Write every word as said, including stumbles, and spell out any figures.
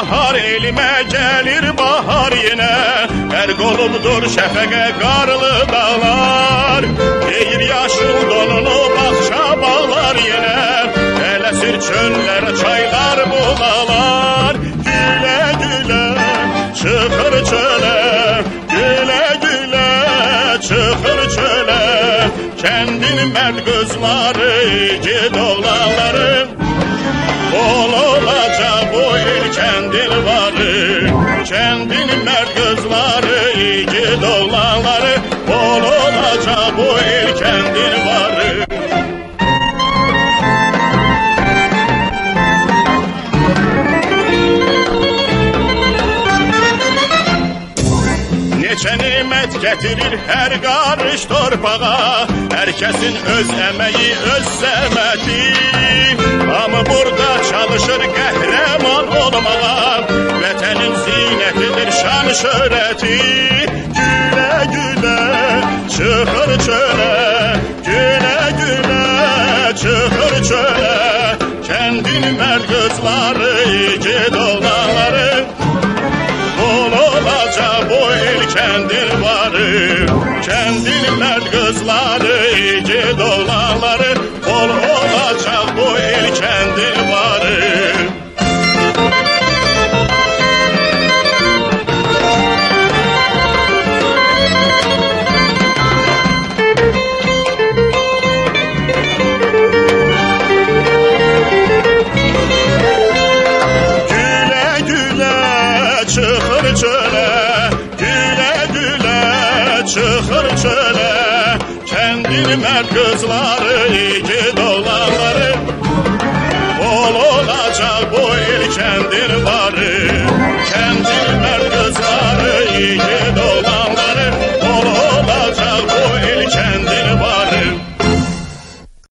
bahar, elime gelir bahar yine. Her kolumdur şefeke karlı dağlar. Giyir yaşıl donunu bahçe bağlar yine. Elesir çöllere çaylar bulalar. Güle güle çıkır çöle, güle güle çıkır çöle. Kendin mert kızları, gid oğlanları. Bol olacak bu il kendin varı. Kendin mert kızları, gid oğlanları. Bol olacak bu il kendin varı. Neçə nimət getirir her karış torpağa. Herkesin öz emeği, öz zəhməti. Ama burada çalışır qəhrəman olmağa. Vətənin zinətidir şan şöhrəti. Gülə gülə çıxır çölə, gülə gülə çıxır çölə. Kendin mərd qızları, gid oğlanları. Bol olacak bu il kendin varı. Kendin mert kızları, gid oğlanları. Bol olacak bu il kendin varı. Çıkır çöle, güle güle çıkır çöle. Kendin mert kızları, gid oğlanları. Bol olacak bu il kendin var.